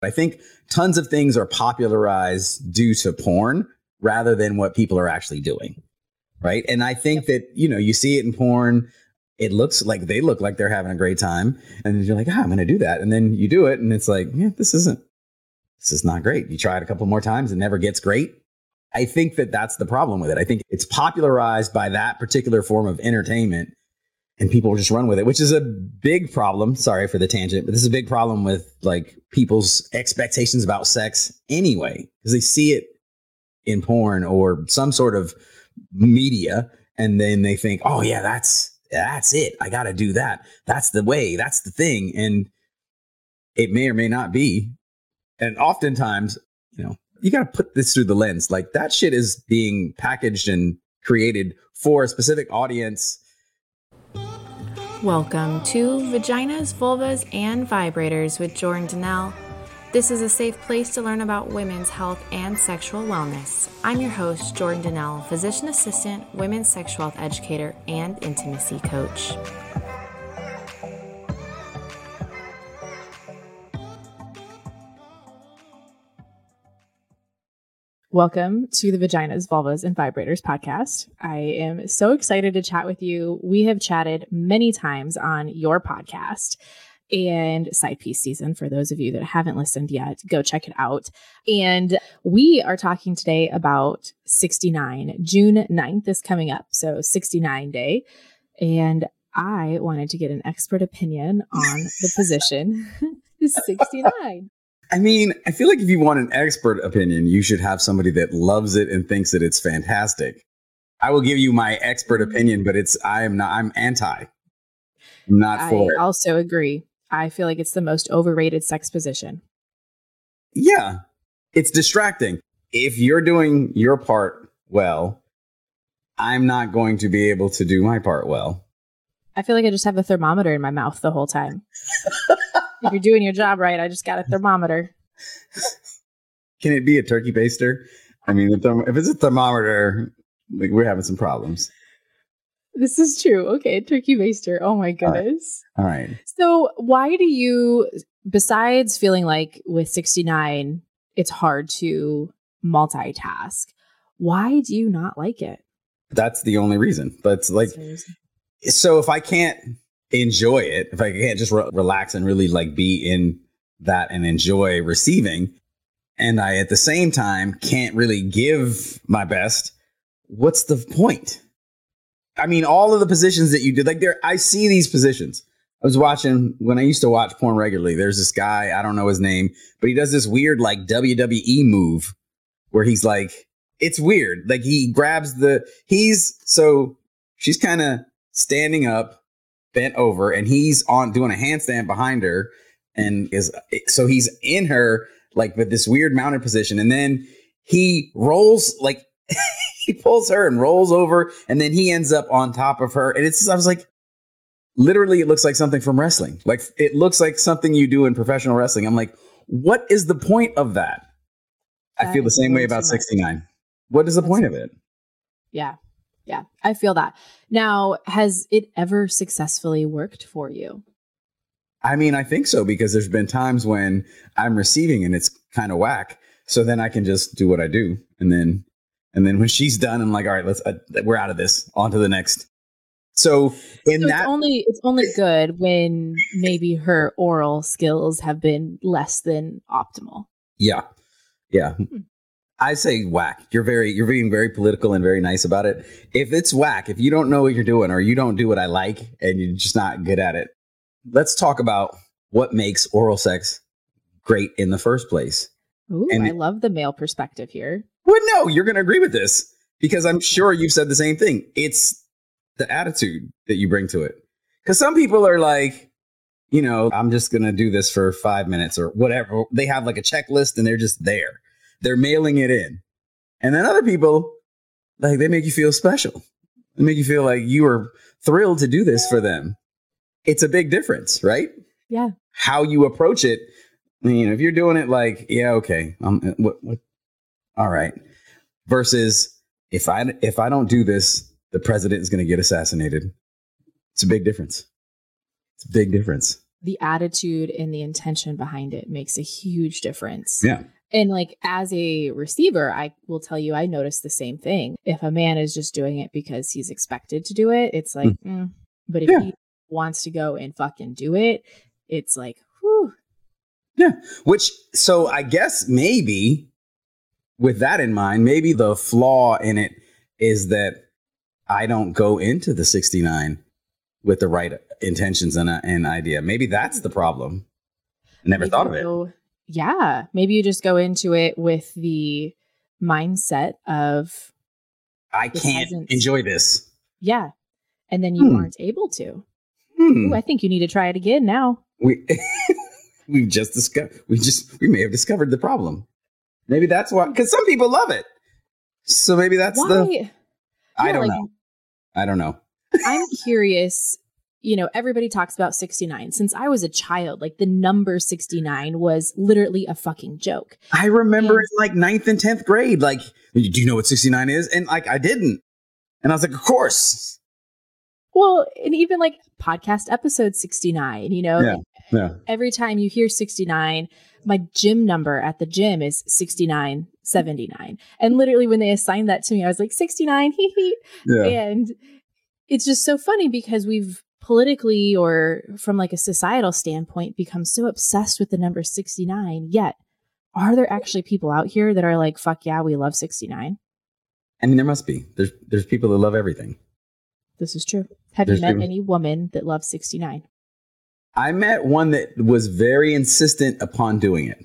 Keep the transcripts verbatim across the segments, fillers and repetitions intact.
I think tons of things are popularized due to porn rather than what people are actually doing. Right. And I think that, you know, you see it in porn. It looks like they look like they're having a great time. And you're like, ah, I'm going to do that. And then you do it. And it's like, yeah, this isn't this is not great. You try it a couple more times. It never gets great. I think that that's the problem with it. I think it's popularized by that particular form of entertainment. And people just run with it, which is a big problem. Sorry for the tangent, but this is a big problem with like people's expectations about sex anyway, because they see it in porn or some sort of media. And then they think, oh, yeah, that's that's it. I got to do that. That's the way. That's the thing. And it may or may not be. And oftentimes, you know, you got to put this through the lens. Like that shit is being packaged and created for a specific audience. Welcome to Vaginas, Vulvas, and Vibrators with Jordan Donnell. This is a safe place to learn about women's health and sexual wellness. I'm your host, Jordan Donnell, physician assistant, women's sexual health educator, and intimacy coach. Welcome to the Vaginas, Vulvas, and Vibrators podcast. I am so excited to chat with you. We have chatted many times on your podcast and Side Piece Season. For those of you that haven't listened yet, go check it out. And we are talking today about sixty-nine. June ninth is coming up, so sixty-nine day. And I wanted to get an expert opinion on the position sixty-nine. I mean, I feel like if you want an expert opinion, you should have somebody that loves it and thinks that it's fantastic. I will give you my expert opinion, but it's I am not I'm anti. I'm not for I it. also agree. I feel like it's the most overrated sex position. Yeah, it's distracting. If you're doing your part well, I'm not going to be able to do my part well. I feel like I just have a thermometer in my mouth the whole time. If you're doing your job right, I just got a thermometer. Can it be a turkey baster? I mean, if, therm- if it's a thermometer, like we're having some problems. This is true. Okay, turkey baster. Oh my goodness. All right. All right. So why do you, besides feeling like with sixty-nine, it's hard to multitask, why do you not like it? That's the only reason. But it's like, so if I can't enjoy it, if I can't just re- relax and really like be in that and enjoy receiving, and I at the same time can't really give my best, what's the point? I mean, all of the positions that you did, like there, I see these positions. I was watching when I used to watch porn regularly. There's this guy, I don't know his name, but he does this weird like W W E move where he's like, it's weird. Like he grabs the, he's, so she's kind of standing up, bent over, and he's on doing a handstand behind her, and is so he's in her like with this weird mounted position, and then he rolls like he pulls her and rolls over, and then he ends up on top of her, and it's I was like, literally, it looks like something from wrestling. Like it looks like something you do in professional wrestling. I'm like, what is the point of that? that I feel the same way about sixty-nine. What is the point of it? Yeah. Yeah, I feel that. Now, has it ever successfully worked for you? I mean, I think so, because there's been times when I'm receiving and it's kind of whack. So then I can just do what I do. And then and then when she's done, I'm like, all right, let's uh, we're out of this. On to the next. So in so that it's only it's only good when maybe her oral skills have been less than optimal. Yeah. Yeah. Hmm. I say whack. You're very, you're being very political and very nice about it. If it's whack, if you don't know what you're doing or you don't do what I like and you're just not good at it, let's talk about what makes oral sex great in the first place. Ooh, and I love the male perspective here. Well, no, you're going to agree with this because I'm sure you've said the same thing. It's the attitude that you bring to it. Because some people are like, you know, I'm just going to do this for five minutes or whatever. They have like a checklist and they're just there. They're mailing it in. And then other people, like, they make you feel special. They make you feel like you are thrilled to do this for them. It's a big difference, right? Yeah. How you approach it. I mean, you know, if you're doing it like, yeah, okay, um, what, what, all right. Versus if I, if I don't do this, the president is going to get assassinated. It's a big difference. It's a big difference. the attitude and the intention behind it makes a huge difference. Yeah. And like as a receiver, I will tell you, I noticed the same thing. If a man is just doing it because he's expected to do it, it's like, mm. Mm. but if yeah. he wants to go and fucking do it, it's like, whew. Yeah. Which, so I guess maybe with that in mind, maybe the flaw in it is that I don't go into the sixty-nine with the right intentions and, uh, and idea. Maybe that's the problem. I never maybe thought of it. Go, yeah. Maybe you just go into it with the mindset of I can't enjoy this. Yeah. And then you hmm. aren't able to. Hmm. Ooh, I think you need to try it again now. We we just discovered we just we may have discovered the problem. Maybe that's why, because some people love it. So maybe that's why? the I yeah, don't like, know. I don't know. I'm curious. You know, everybody talks about sixty-nine. Since I was a child, like the number sixty-nine was literally a fucking joke. I remember and, in like ninth and tenth grade, like, do you know what sixty-nine is? And like, I didn't. And I was like, of course. Well, and even like podcast episode sixty-nine, you know, yeah, yeah. every time you hear sixty-nine, my gym number at the gym is sixty-nine seventy-nine. And literally when they assigned that to me, I was like, sixty-nine, hee hee. Yeah. And it's just so funny because we've politically or from like a societal standpoint become so obsessed with the number sixty-nine. Yet, are there actually people out here that are like, fuck yeah, we love sixty-nine? I mean, there must be. There's there's people that love everything. This is true. Have there's you met people- any woman that loves sixty-nine? I met one that was very insistent upon doing it.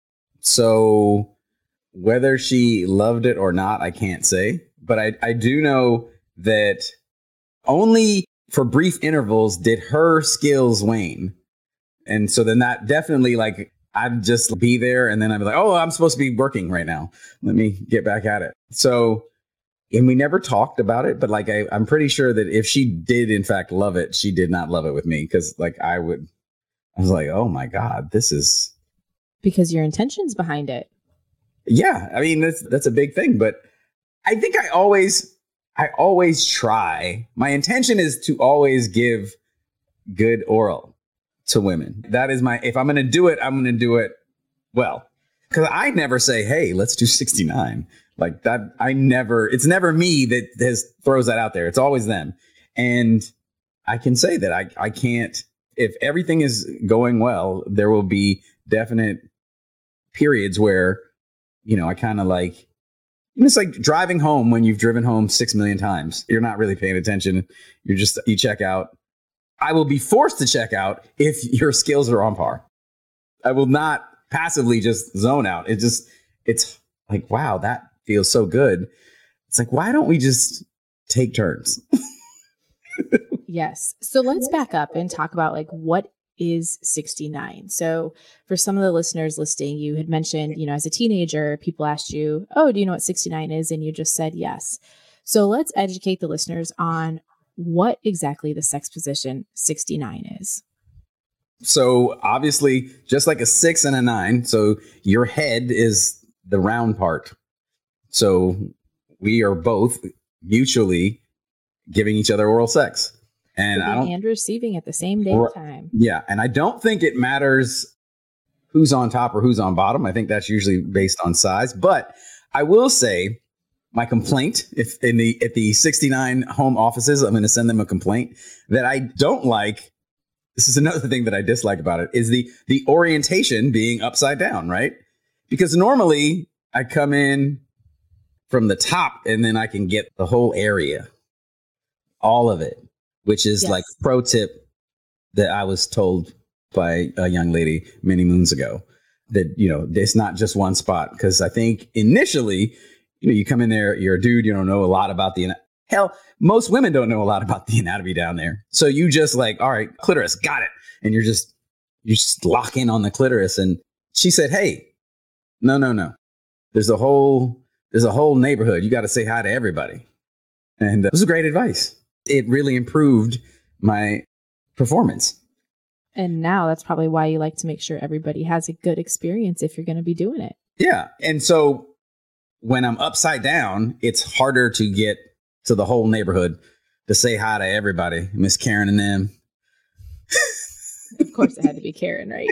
So whether she loved it or not, I can't say. But I, I do know that only for brief intervals did her skills wane. And so then that definitely, like, I'd just be there and then I'd be like, oh, I'm supposed to be working right now. Let me get back at it. So, and we never talked about it, but like, I, I'm pretty sure that if she did in fact love it, she did not love it with me. Cause like I would, I was like, oh my God, this is. Because your intentions behind it. Yeah. I mean, that's, that's a big thing, but I think I always, I always try. My intention is to always give good oral to women. That is my, if I'm going to do it, I'm going to do it well. Because I never say, hey, let's do sixty-nine. Like that, I never, it's never me that has throws that out there. It's always them. And I can say that I, I can't, if everything is going well, there will be definite periods where, you know, I kind of like, it's like driving home when you've driven home six million times. You're not really paying attention. You're just, you check out. I will be forced to check out if your skills are on par. I will not passively just zone out. It just, it's like, wow, that feels so good. It's like, why don't we just take turns? Yes. So let's back up and talk about like, what is sixty-nine? So for some of the listeners listening, you had mentioned, you know, as a teenager, people asked you, oh, do you know what sixty-nine is? And you just said yes. So let's educate the listeners on what exactly the sex position sixty-nine is. So obviously, just like a six and a nine, so your head is the round part. So we are both mutually giving each other oral sex. And, I don't, and receiving at the same day or, time. Yeah. And I don't think it matters who's on top or who's on bottom. I think that's usually based on size. But I will say my complaint, if in the at the sixty-nine home offices, I'm going to send them a complaint that I don't like. This is another thing that I dislike about it is the the orientation being upside down, right? Because normally I come in from the top and then I can get the whole area, all of it. Which is yes. like pro tip that I was told by a young lady many moons ago that, you know, it's not just one spot. Because I think initially, you know, you come in there, you're a dude, you don't know a lot about the, hell, most women don't know a lot about the anatomy down there. So you just like, all right, clitoris, got it. And you're just, you just lock in on the clitoris. And she said, hey, no, no, no. There's a whole, there's a whole neighborhood. You got to say hi to everybody. And uh, it was great advice. It really improved my performance. And now that's probably why you like to make sure everybody has a good experience if you're going to be doing it. Yeah. And so when I'm upside down, it's harder to get to the whole neighborhood to say hi to everybody. Miss Karen and them. Of course it had to be Karen, right?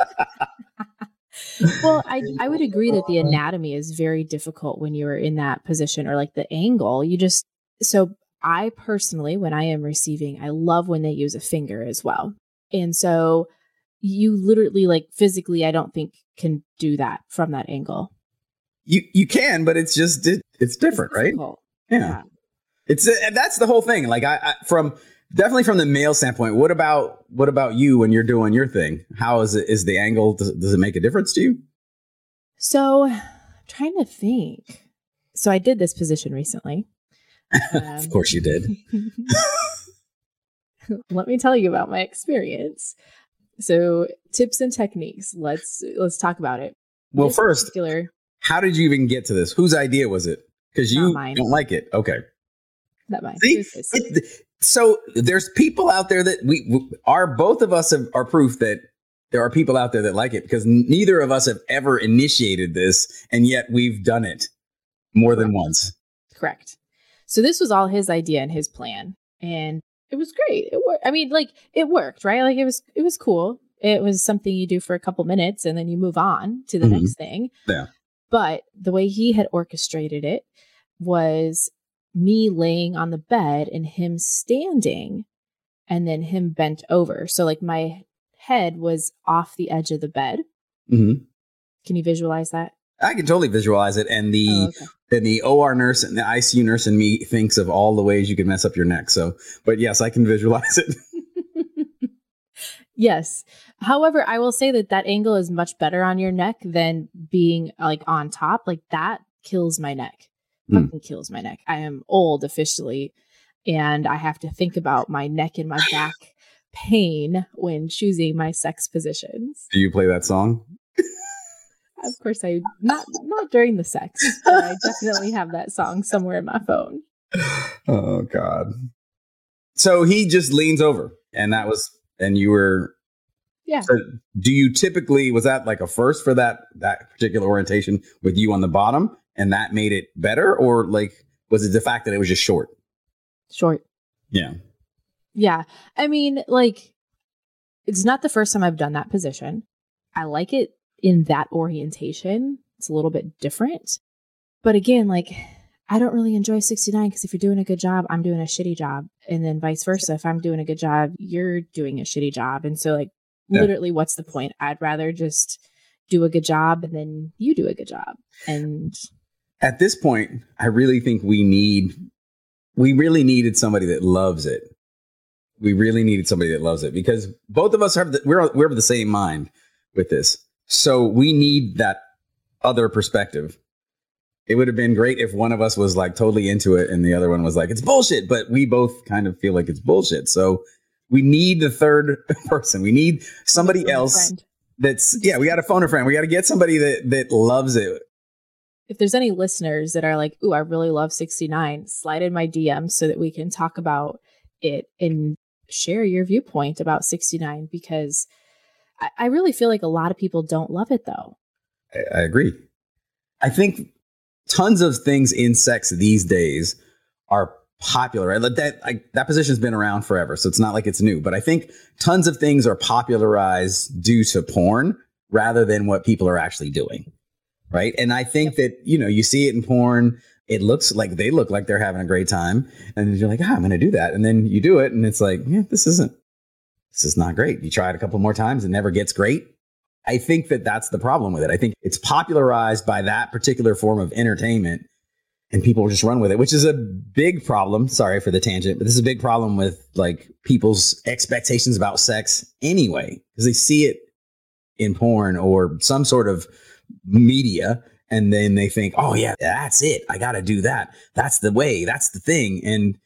Well, I I would agree that the anatomy is very difficult when you're in that position, or like the angle. You just, so I personally, when I am receiving, I love when they use a finger as well. And so you literally, like, physically, I don't think can do that from that angle. You you can, but it's just it, it's different, it's right? Yeah. yeah. It's and that's the whole thing. Like I, I from definitely from the male standpoint, what about what about you when you're doing your thing? How is it? Is the angle, does, does it make a difference to you? So I'm trying to think. So I did this position recently. Um, of course you did. Let me tell you about my experience. So tips and techniques. Let's let's talk about it. Well, this first, particular, how did you even get to this? Whose idea was it? Because you don't like it. Okay. Not mine. See, it, so there's people out there that we, we are, both of us have, are proof that there are people out there that like it, because neither of us have ever initiated this, and yet we've done it more than once. Correct. So this was all his idea and his plan, and it was great. It worked. I mean, like, it worked, right? Like, it was, it was cool. It was something you do for a couple minutes and then you move on to the mm-hmm. next thing. Yeah. But the way he had orchestrated it was me laying on the bed and him standing and then him bent over. So like my head was off the edge of the bed. Mm-hmm. Can you visualize that? I can totally visualize it. And the oh, okay. and the O R nurse and the I C U nurse in me thinks of all the ways you could mess up your neck. So, but yes, I can visualize it. Yes. However, I will say that that angle is much better on your neck than being like on top. Like that kills my neck. Mm. Fucking kills my neck. I am old officially, and I have to think about my neck and my back pain when choosing my sex positions. Do you play that song? Of course, I not not during the sex, but I definitely have that song somewhere in my phone. Oh God! So he just leans over, and that was, and you were, yeah. So do you typically, was that like a first for that that particular orientation with you on the bottom, and that made it better, or like was it the fact that it was just short? Short. Yeah. Yeah. I mean, like, it's not the first time I've done that position. I like it in that orientation. It's a little bit different. But again, like, I don't really enjoy sixty-nine because if you're doing a good job, I'm doing a shitty job. And then vice versa. If I'm doing a good job, you're doing a shitty job. And so, like, yeah. Literally, what's the point? I'd rather just do a good job and then you do a good job. And at this point, I really think we need, we really needed somebody that loves it. We really needed somebody that loves it, because both of us have the, we're we're of the same mind with this. So we need that other perspective. It would have been great if one of us was like totally into it and the other one was like, it's bullshit, but we both kind of feel like it's bullshit. So we need the third person. We need somebody else that's, yeah, we got to phone a friend. We got to get somebody that, that loves it. If there's any listeners that are like, ooh, I really love sixty-nine, slide in my D Ms so that we can talk about it and share your viewpoint about sixty-nine, because I, I really feel like a lot of people don't love it, though. I, I agree. I think tons of things in sex these days are popular, right? Like that, I, that position's been around forever, so it's not like it's new. But I think tons of things are popularized due to porn rather than what people are actually doing, right? And I think that, you know, you see it in porn, it looks like they look like they're having a great time, and you're like, ah, I'm going to do that. And then you do it, and it's like, yeah, this isn't, this is not great. You try it a couple more times, it never gets great. I think that that's the problem with it. I think it's popularized by that particular form of entertainment, and people just run with it, which is a big problem. Sorry for the tangent, but this is a big problem with like people's expectations about sex anyway, because they see it in porn or some sort of media, and then they think, oh yeah, that's it. I got to do that. That's the way. That's the thing. And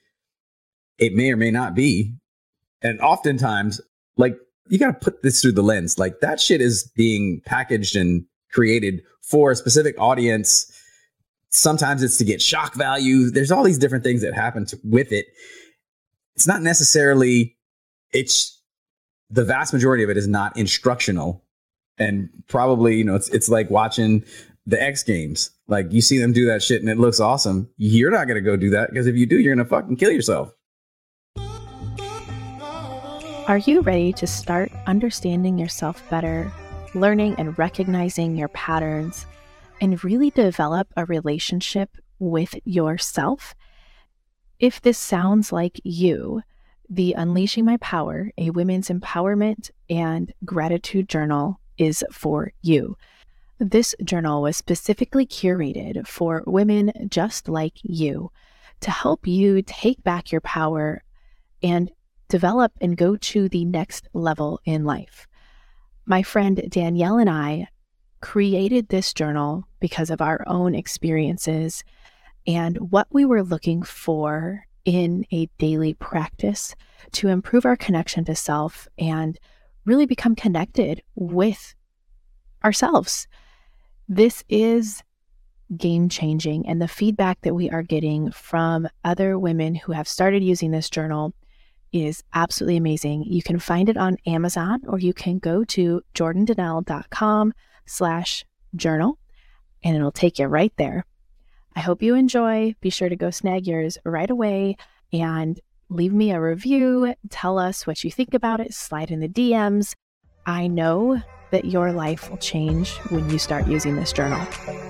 it may or may not be. And oftentimes, like, you got to put this through the lens. Like, that shit is being packaged and created for a specific audience. Sometimes it's to get shock value. There's all these different things that happen to, with it. It's not necessarily, it's the vast majority of it is not instructional. And probably, you know, it's it's like watching the X Games. Like, you see them do that shit and it looks awesome. You're not going to go do that, because if you do, you're going to fucking kill yourself. Are you ready to start understanding yourself better, learning and recognizing your patterns, and really develop a relationship with yourself? If this sounds like you, the Unleashing My Power, a women's empowerment and gratitude journal is for you. This journal was specifically curated for women just like you to help you take back your power and develop and go to the next level in life. My friend Danielle and I created this journal because of our own experiences and what we were looking for in a daily practice to improve our connection to self and really become connected with ourselves. This is game-changing, and the feedback that we are getting from other women who have started using this journal is absolutely amazing. You can find it on Amazon, or you can go to jordandannelle.com slash journal, and it'll take you right there. I hope you enjoy. Be sure to go snag yours right away and leave me a review. Tell us what you think about it. Slide in the D Ms. I know that your life will change when you start using this journal.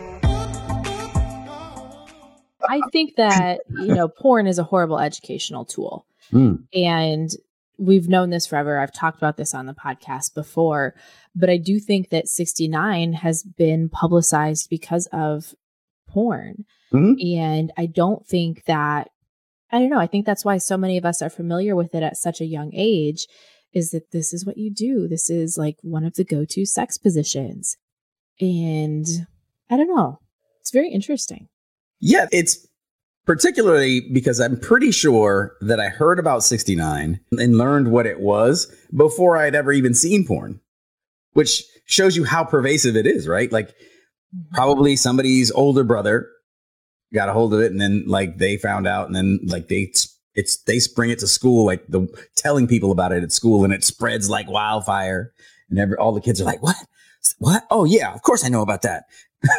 I think that, you know, porn is a horrible educational tool. Mm. And we've known this forever. I've talked about this on the podcast before, but I do think that sixty-nine has been publicized because of porn. Mm-hmm. And I don't think that, I don't know, I think that's why so many of us are familiar with it at such a young age, is that this is what you do. This is like one of the go-to sex positions. And I don't know. It's very interesting. Yeah, it's particularly because I'm pretty sure that I heard about sixty-nine and learned what it was before I'd ever even seen porn, which shows you how pervasive it is, right? Like mm-hmm. probably somebody's older brother got a hold of it, and then like they found out, and then like they it's they bring it to school, like the telling people about it at school, and it spreads like wildfire, and every, all the kids are like, "What? What? Oh yeah, of course I know about that."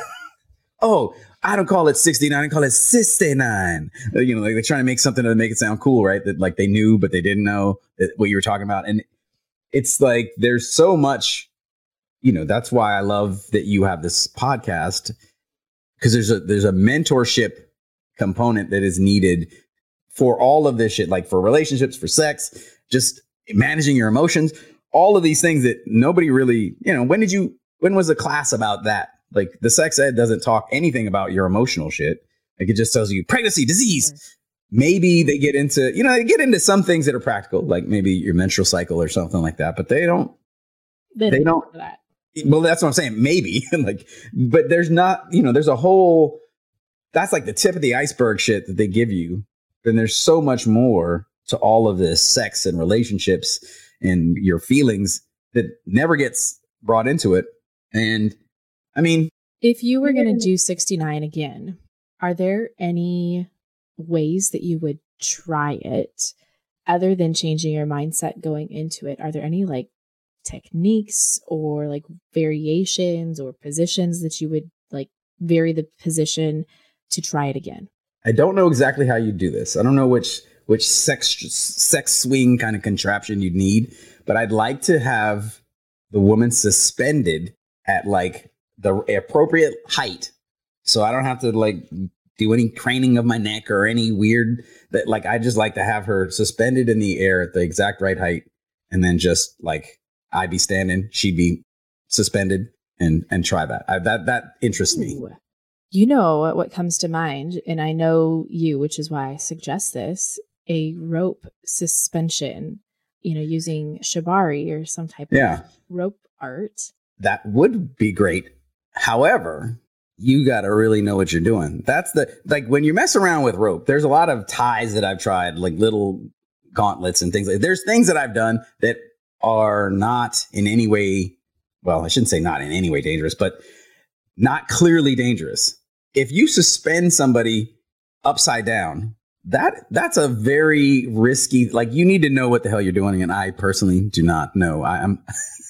Oh, I don't call it sixty-nine, I call it sixty-nine. You know, like they're trying to make something to make it sound cool, right? That like they knew, but they didn't know that what you were talking about. And it's like, there's so much, you know, that's why I love that you have this podcast, because there's a, there's a mentorship component that is needed for all of this shit, like for relationships, for sex, just managing your emotions, all of these things that nobody really, you know, when did you, when was a class about that? Like the sex ed doesn't talk anything about your emotional shit. Like it just tells you pregnancy, disease. Mm-hmm. Maybe they get into, you know, they get into some things that are practical, like maybe your menstrual cycle or something like that, but they don't, they, they don't, that. Well, that's what I'm saying. Maybe like, but there's not, you know, there's a whole, that's like the tip of the iceberg shit that they give you. Then there's so much more to all of this sex and relationships and your feelings that never gets brought into it. And I mean, if you were going to do sixty-nine again, are there any ways that you would try it other than changing your mindset going into it? Are there any like techniques or like variations or positions that you would like vary the position to try it again? I don't know exactly how you do this. I don't know which which sex sex swing kind of contraption you'd need, but I'd like to have the woman suspended at like the appropriate height, so I don't have to like do any craning of my neck or any weird that like I just like to have her suspended in the air at the exact right height, and then just like I'd be standing, she'd be suspended, and and try that. I, that that interests me. Ooh. You know what comes to mind, and I know you, which is why I suggest this: a rope suspension. You know, using shibari or some type yeah. of rope art. That would be great. However, you got to really know what you're doing. That's the, like when you mess around with rope, there's a lot of ties that I've tried, like little gauntlets and things like, there's things that I've done that are not in any way, well, I shouldn't say not in any way dangerous, but not clearly dangerous. If you suspend somebody upside down, that that's a very risky, like you need to know what the hell you're doing. And I personally do not know. I am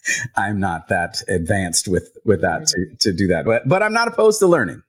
I'm not that advanced with, with that to, to do that, but, but I'm not opposed to learning.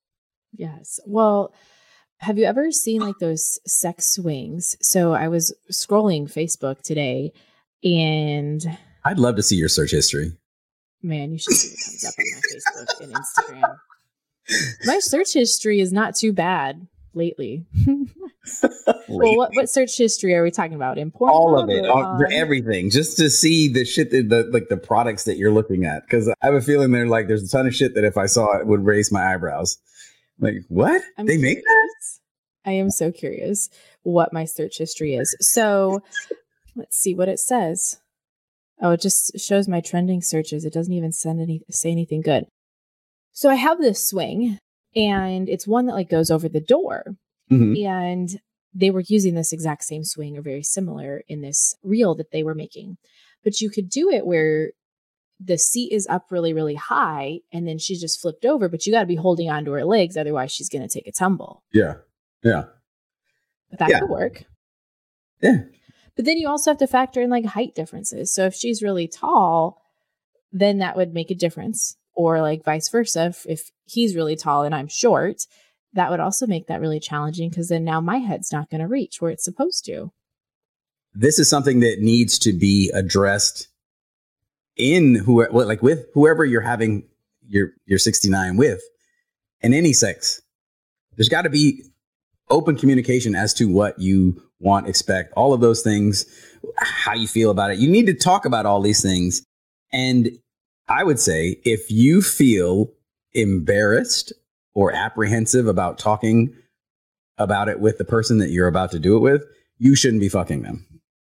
Yes. Well, have you ever seen like those sex swings? So I was scrolling Facebook today And I'd love to see your search history. Man, you should see what comes up on my Facebook and Instagram. My search history is not too bad lately. Well, what, what search history are we talking about? In Pornhub? All of it, all, on... everything, just to see the shit that the like the products that you're looking at. Because I have a feeling they're like, there's a ton of shit that if I saw it would raise my eyebrows. Like, what? I'm they curious. make that? I am so curious what my search history is. So let's see what it says. Oh, it just shows my trending searches. It doesn't even send any say anything good. So I have this swing, and it's one that like goes over the door. Mm-hmm. And they were using this exact same swing or very similar in this reel that they were making. But you could do it where the seat is up really, really high, and then she's just flipped over, but you got to be holding onto her legs. Otherwise, she's going to take a tumble. Yeah. Yeah. But that yeah. could work. Yeah. But then you also have to factor in like height differences. So if she's really tall, then that would make a difference. Or like vice versa. If, if he's really tall and I'm short, that would also make that really challenging, because then now my head's not going to reach where it's supposed to. This is something that needs to be addressed in who, like with whoever you're having your, your sixty-nine with, in any sex. There's got to be open communication as to what you want, expect, all of those things, how you feel about it. You need to talk about all these things. And I would say if you feel embarrassed or apprehensive about talking about it with the person that you're about to do it with, you shouldn't be fucking them.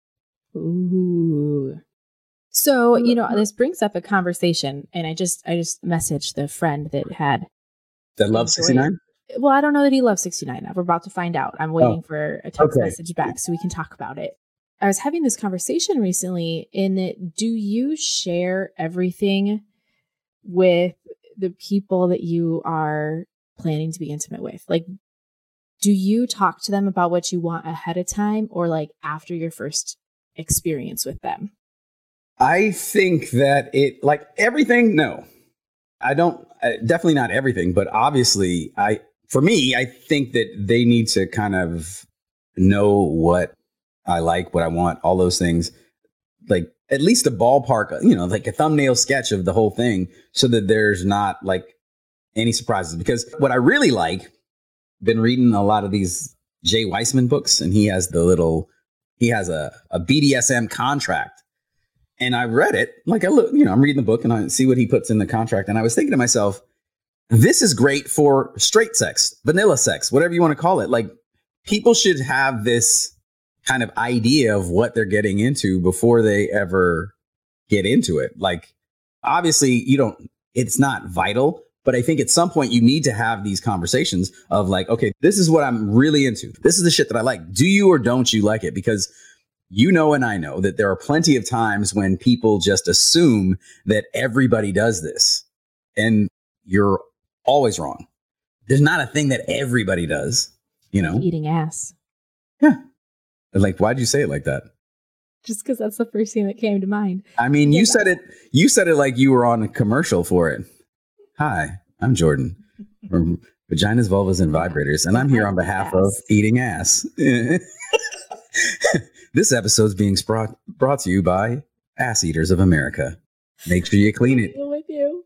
Ooh. So, you know, this brings up a conversation, and I just I just messaged the friend that had that loves sixty-nine. Well, I don't know that he loves sixty-nine. We're about to find out. I'm waiting oh. for a text okay. message back so we can talk about it. I was having this conversation recently in it. Do you share everything with the people that you are planning to be intimate with? Like, do you talk to them about what you want ahead of time, or like after your first experience with them? I think that it, like everything, no, I don't, uh, definitely not everything, but obviously I, for me, I think that they need to kind of know what I like, what I want, all those things, like at least a ballpark, you know, like a thumbnail sketch of the whole thing, so that there's not like any surprises. Because what I really like, been reading a lot of these Jay Weissman books, and he has the little, he has a, a B D S M contract. And I read it, like I look, you know, I'm reading the book and I see what he puts in the contract. And I was thinking to myself, this is great for straight sex, vanilla sex, whatever you want to call it. Like, people should have this kind of idea of what they're getting into before they ever get into it. Like, obviously, you don't, it's not vital, but I think at some point you need to have these conversations of like, okay, this is what I'm really into. This is the shit that I like. Do you or don't you like it? Because you know, and I know that there are plenty of times when people just assume that everybody does this, and you're always wrong. There's not a thing that everybody does, you know? Eating ass. Yeah. Like, why'd you say it like that? Just because that's the first thing that came to mind. I mean, you said it, you said it like you were on a commercial for it. Hi, I'm Jordan from Vaginas, Vulvas, and Vibrators, and I'm here on behalf of Eating Ass. This episode is being brought, brought to you by Ass Eaters of America. Make sure you clean it. With you.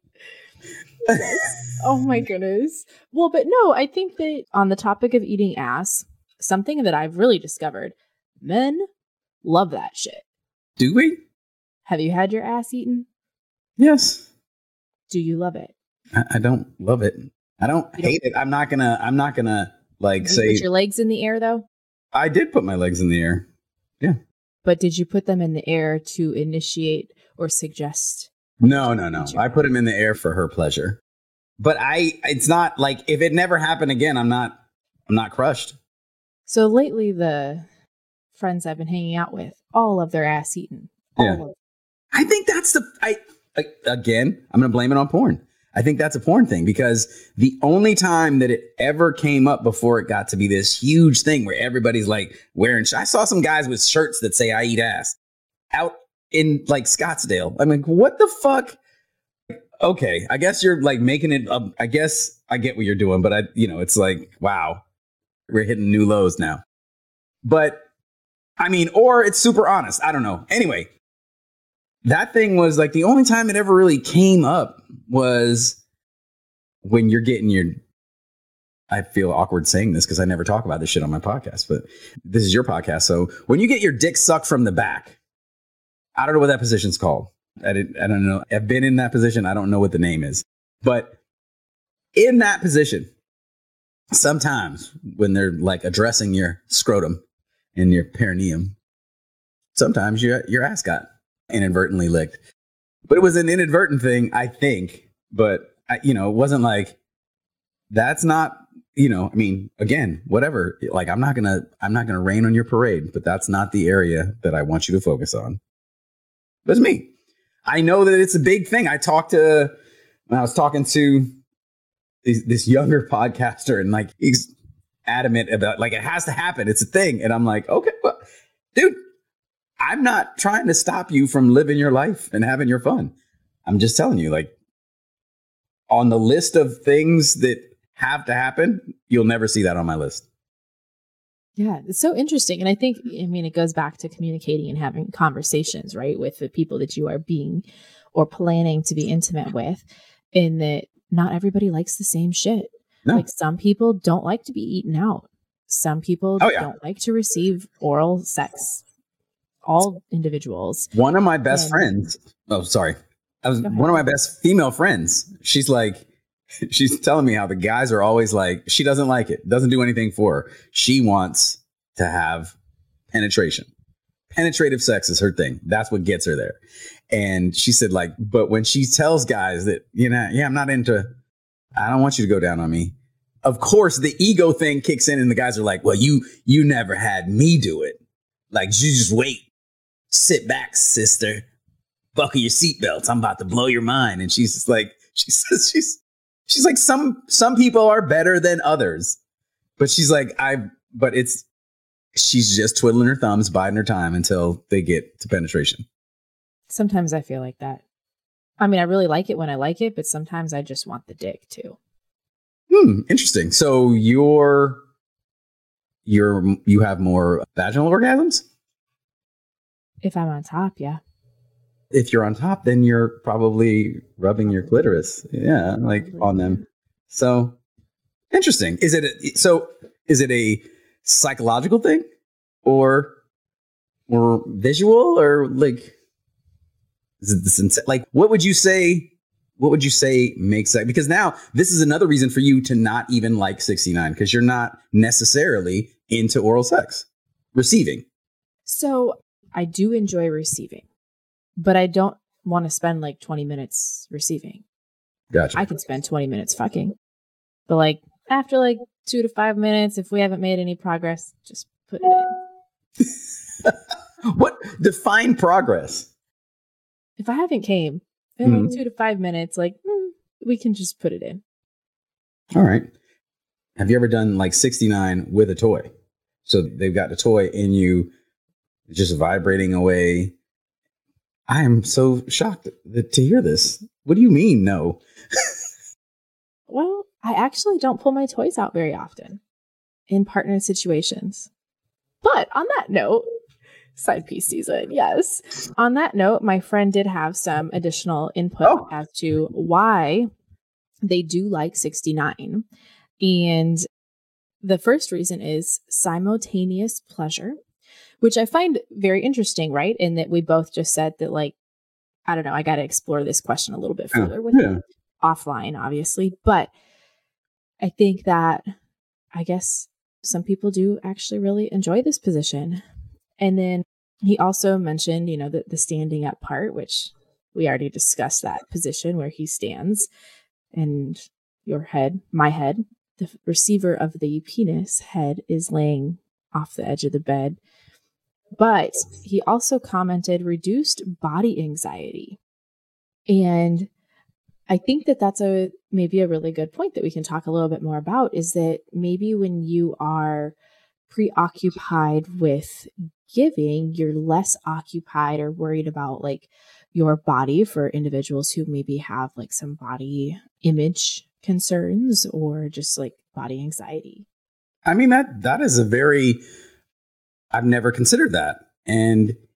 Oh my goodness. Well, but no, I think that on the topic of eating ass, something that I've really discovered, men love that shit. Do we? Have you had your ass eaten? Yes. Do you love it? I, I don't love it. I don't you hate don't- it. I'm not gonna, I'm not gonna like Did say. You put your legs in the air though? I did put my legs in the air. Yeah. But did you put them in the air to initiate or suggest? No, no, no. I put them in the air for her pleasure. But I, it's not like, if it never happened again, I'm not, I'm not crushed. So lately, the friends I've been hanging out with, all of their ass eaten. All yeah. of I think that's the, I, again, I'm going to blame it on porn. I think that's a porn thing, because the only time that it ever came up before it got to be this huge thing where everybody's like wearing, sh- I saw some guys with shirts that say I eat ass out in like Scottsdale. I'm like, what the fuck? Okay, I guess you're like making it, um, I guess I get what you're doing, but I, you know, it's like, wow, we're hitting new lows now. But I mean, or it's super honest. I don't know. Anyway, that thing was like the only time it ever really came up was when you're getting your, I feel awkward saying this because I never talk about this shit on my podcast, but this is your podcast. So when you get your dick sucked from the back, I don't know what that position's called. I, didn't, I don't know. I've been in that position. I don't know what the name is. But in that position, sometimes when they're like addressing your scrotum and your perineum, sometimes your, your ass got inadvertently licked. But it was an inadvertent thing, I think. But, I, you know, it wasn't like, that's not, you know, I mean, again, whatever. Like, I'm not going to, I'm not going to rain on your parade, but that's not the area that I want you to focus on. That's me. I know that it's a big thing. I talked to, when I was talking to this, this younger podcaster, and like, he's adamant about, like, it has to happen. It's a thing. And I'm like, okay, well, dude, I'm not trying to stop you from living your life and having your fun. I'm just telling you, like, on the list of things that have to happen, you'll never see that on my list. Yeah, it's so interesting. And I think, I mean, it goes back to communicating and having conversations, right, with the people that you are being or planning to be intimate with, in that not everybody likes the same shit. No. Like, some people don't like to be eaten out. Some people oh, yeah. don't like to receive oral sex. All individuals. One of my best and, friends, oh, sorry. I was one of my best female friends. She's like, she's telling me how the guys are always like, she doesn't like it. Doesn't do anything for her. She wants to have penetration. Penetrative sex is her thing. That's what gets her there. And she said, like, but when she tells guys that, you know, yeah, I'm not into, I don't want you to go down on me. Of course, the ego thing kicks in and the guys are like, well, you, you never had me do it. Like, you just wait. Sit back, sister. Buckle your seatbelts. I'm about to blow your mind. And she's just like, she says, she's, she's like, some, some people are better than others. But she's like, I, but it's, she's just twiddling her thumbs, biding her time until they get to penetration. Sometimes I feel like that. I mean, I really like it when I like it, but sometimes I just want the dick too. Hmm. Interesting. So you're, you're, you have more vaginal orgasms? If I'm on top, yeah. If you're on top, then you're probably rubbing your clitoris. Yeah, like on them. So interesting. Is it a, so? Is it a psychological thing, or or visual, or like? Is it this, like, what would you say? What would you say makes that? Because now this is another reason for you to not even like sixty-nine, because you're not necessarily into oral sex, receiving. So I do enjoy receiving, but I don't want to spend like twenty minutes receiving. Gotcha. I can spend twenty minutes fucking, but like after like two to five minutes, if we haven't made any progress, just put it in. What? Define progress. If I haven't came in mm-hmm. like two to five minutes, like mm, we can just put it in. All right. Have you ever done like sixty-nine with a toy? So they've got the toy in you, just vibrating away. I am so shocked to hear this. What do you mean, no? Well, I actually don't pull my toys out very often in partner situations. But on that note, side piece season, yes. On that note, my friend did have some additional input oh. as to why they do like sixty-nine. And the first reason is simultaneous pleasure, which I find very interesting, right? In that we both just said that, like, I don't know, I got to explore this question a little bit further yeah. with yeah. offline, obviously. But I think that, I guess, some people do actually really enjoy this position. And then he also mentioned, you know, the, the standing up part, which we already discussed that position where he stands and your head, my head, the receiver of the penis head is laying off the edge of the bed. But he also commented reduced body anxiety. And I think that that's a maybe a really good point that we can talk a little bit more about, is that maybe when you are preoccupied with giving, you're less occupied or worried about like your body, for individuals who maybe have like some body image concerns or just like body anxiety. I mean, that that is a very, I've never considered that. And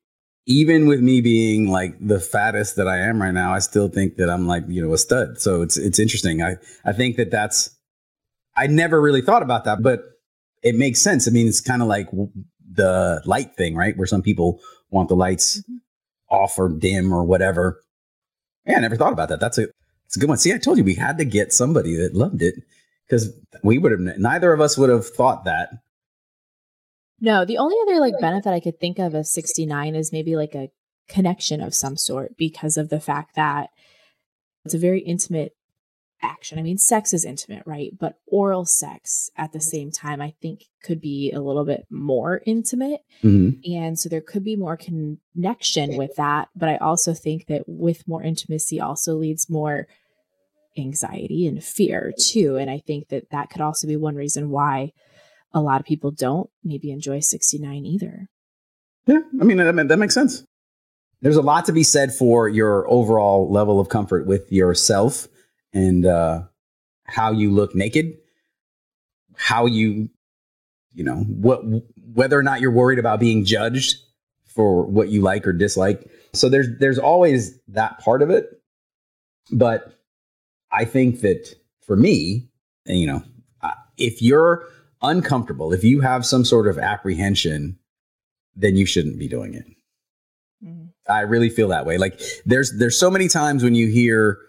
even with me being like the fattest that I am right now, I still think that I'm like, you know, a stud. So it's, it's interesting. I, I think that that's, I never really thought about that, but it makes sense. I mean, it's kind of like the light thing, right? Where some people want the lights mm-hmm. off or dim or whatever. Yeah, I never thought about that. That's a, it's a good one. See, I told you we had to get somebody that loved it because we would have, neither of us would have thought that. No, the only other like benefit I could think of of sixty-nine is maybe like a connection of some sort because of the fact that it's a very intimate action. I mean, sex is intimate, right? But oral sex at the same time, I think could be a little bit more intimate. Mm-hmm. And so there could be more connection with that. But I also think that with more intimacy also leads more anxiety and fear too. And I think that that could also be one reason why a lot of people don't maybe enjoy sixty-nine either. Yeah, I mean, that, that makes sense. There's a lot to be said for your overall level of comfort with yourself and uh, how you look naked, how you, you know, what, whether or not you're worried about being judged for what you like or dislike. So there's there's always that part of it. But I think that for me, and you know, if you're uncomfortable, if you have some sort of apprehension, then you shouldn't be doing it. Mm-hmm. I really feel that way. Like there's there's so many times when you hear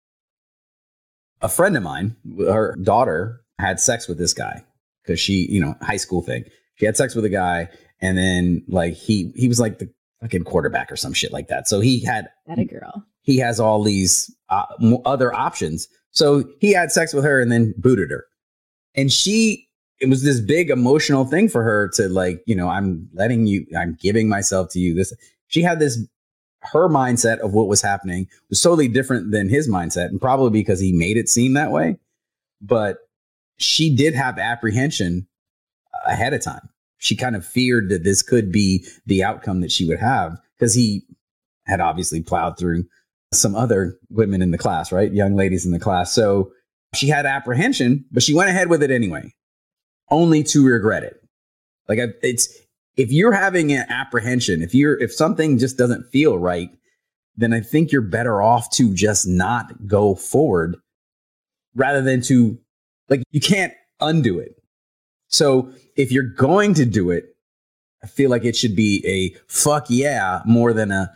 a friend of mine, her daughter had sex with this guy because she, you know, high school thing. She had sex with a guy, and then like he he was like the fucking quarterback or some shit like that. So he had that a girl. He has all these uh, other options. So he had sex with her and then booted her, and she. It was this big emotional thing for her to like, you know, I'm letting you, I'm giving myself to you. This, she had this, her mindset of what was happening was totally different than his mindset, and probably because he made it seem that way. But she did have apprehension ahead of time. She kind of feared that this could be the outcome that she would have because he had obviously plowed through some other women in the class, right? Young ladies in the class. So she had apprehension, but she went ahead with it anyway. Only to regret it. Like it's, if you're having an apprehension, if you're, if something just doesn't feel right, then I think you're better off to just not go forward rather than to, like, you can't undo it. So if you're going to do it, I feel like it should be a fuck yeah more than a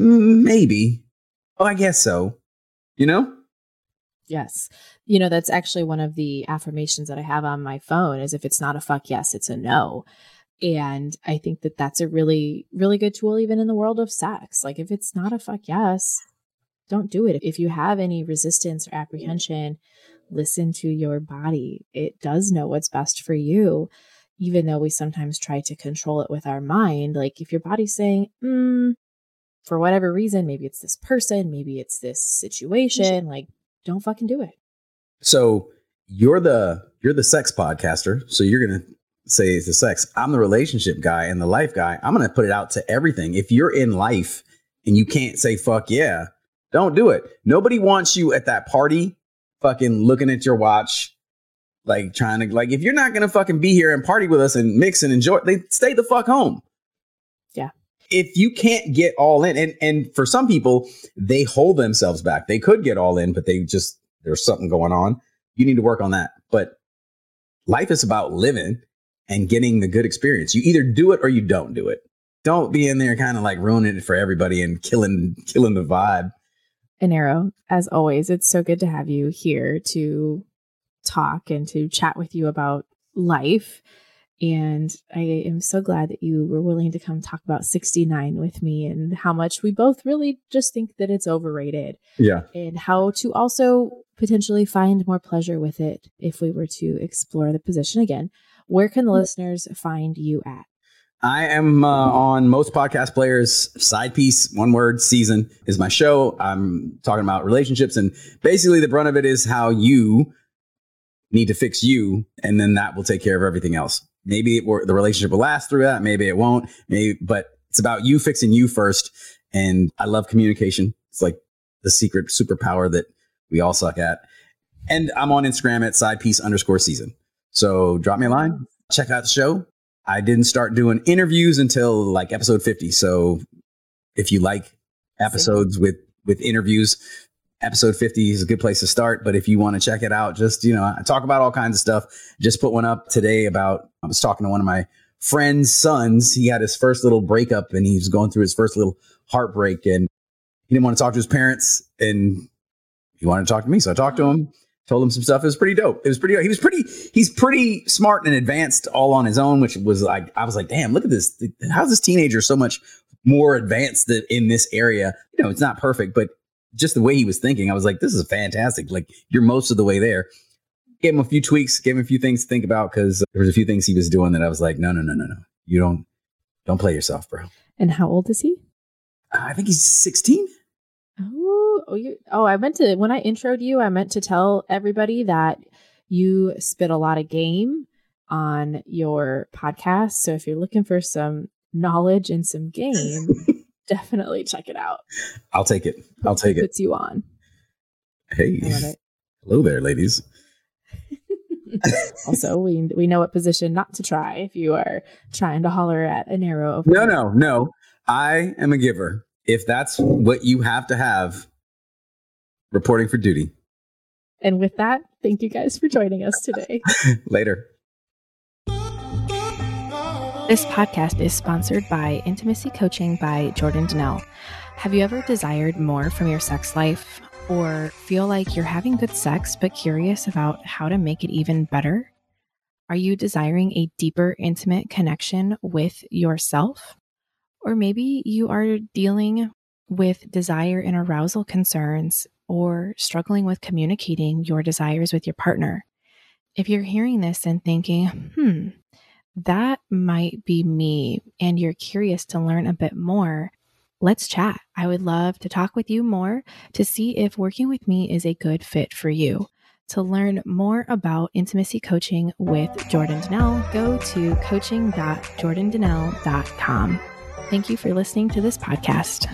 maybe. Oh, I guess so. You know? Yes. You know, that's actually one of the affirmations that I have on my phone is if it's not a fuck yes, it's a no. And I think that that's a really, really good tool even in the world of sex. Like if it's not a fuck yes, don't do it. If you have any resistance or apprehension, listen to your body. It does know what's best for you, even though we sometimes try to control it with our mind. Like if your body's saying, mm, for whatever reason, maybe it's this person, maybe it's this situation, like don't fucking do it. So you're the you're the sex podcaster. So you're gonna say it's the sex. I'm the relationship guy and the life guy. I'm gonna put it out to everything. If you're in life and you can't say fuck yeah, don't do it. Nobody wants you at that party, fucking looking at your watch, like trying to like. If you're not gonna fucking be here and party with us and mix and enjoy, then stay the fuck home. Yeah. If you can't get all in, and and for some people, they hold themselves back. They could get all in, but they just, there's something going on. You need to work on that. But life is about living and getting the good experience. You either do it or you don't do it. Don't be in there kind of like ruining it for everybody and killing killing the vibe. Enero, as always, it's so good to have you here to talk and to chat with you about life. And I am so glad that you were willing to come talk about sixty-nine with me and how much we both really just think that it's overrated. Yeah. And how to also potentially find more pleasure with it if we were to explore the position again. Where can the listeners find you at? I am uh, on most podcast players. Side Piece, one word, season is my show. I'm talking about relationships, and basically the brunt of it is how you need to fix you, and then that will take care of everything else. Maybe it will, the relationship will last through that. Maybe it won't. Maybe, but it's about you fixing you first. And I love communication. It's like the secret superpower that we all suck at. And I'm on Instagram at sidepiece underscore season. So drop me a line. Check out the show. I didn't start doing interviews until like episode fifty. So if you like episodes with, with interviews, episode fifty is a good place to start. But if you want to check it out, just, you know, I talk about all kinds of stuff. Just put one up today about, I was talking to one of my friend's sons. He had his first little breakup and he was going through his first little heartbreak and he didn't want to talk to his parents and he wanted to talk to me. So I talked to him, told him some stuff. It was pretty dope. It was pretty, he was pretty, he's pretty smart and advanced all on his own, which was like, I was like, damn, look at this. How's this teenager so much more advanced in this area? You know, it's not perfect, but just the way he was thinking, I was like, this is fantastic. Like, you're most of the way there. Gave him a few tweaks, gave him a few things to think about, because there was a few things he was doing that I was like, no, no, no, no, no. You don't, don't play yourself, bro. And how old is he? Uh, I think he's sixteen. Oh, oh, you, oh, I meant to, when I introed you, I meant to tell everybody that you spit a lot of game on your podcast. So if you're looking for some knowledge and some game, definitely check it out. I'll take it. I'll take it. Puts you on. Hey, hello there, ladies. Also, we we know what position not to try if you are trying to holler at an arrow. Over no, no, no. I am a giver. If that's what you have to have, reporting for duty. And with that, thank you guys for joining us today. Later. This podcast is sponsored by Intimacy Coaching by Jordan Donnell. Have you ever desired more from your sex life or feel like you're having good sex but curious about how to make it even better? Are you desiring a deeper, intimate connection with yourself? Or maybe you are dealing with desire and arousal concerns or struggling with communicating your desires with your partner. If you're hearing this and thinking, hmm, that might be me, and you're curious to learn a bit more, let's chat. I would love to talk with you more to see if working with me is a good fit for you. To learn more about intimacy coaching with Jordan Donnell, go to coaching dot jordan donnell dot com. Thank you for listening to this podcast.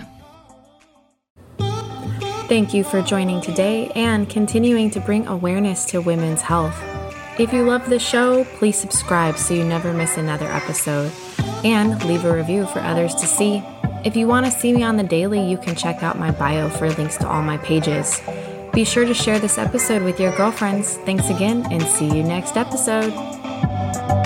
Thank you for joining today and continuing to bring awareness to women's health. If you love the show, please subscribe so you never miss another episode, and leave a review for others to see. If you want to see me on the daily, you can check out my bio for links to all my pages. Be sure to share this episode with your girlfriends. Thanks again, and see you next episode.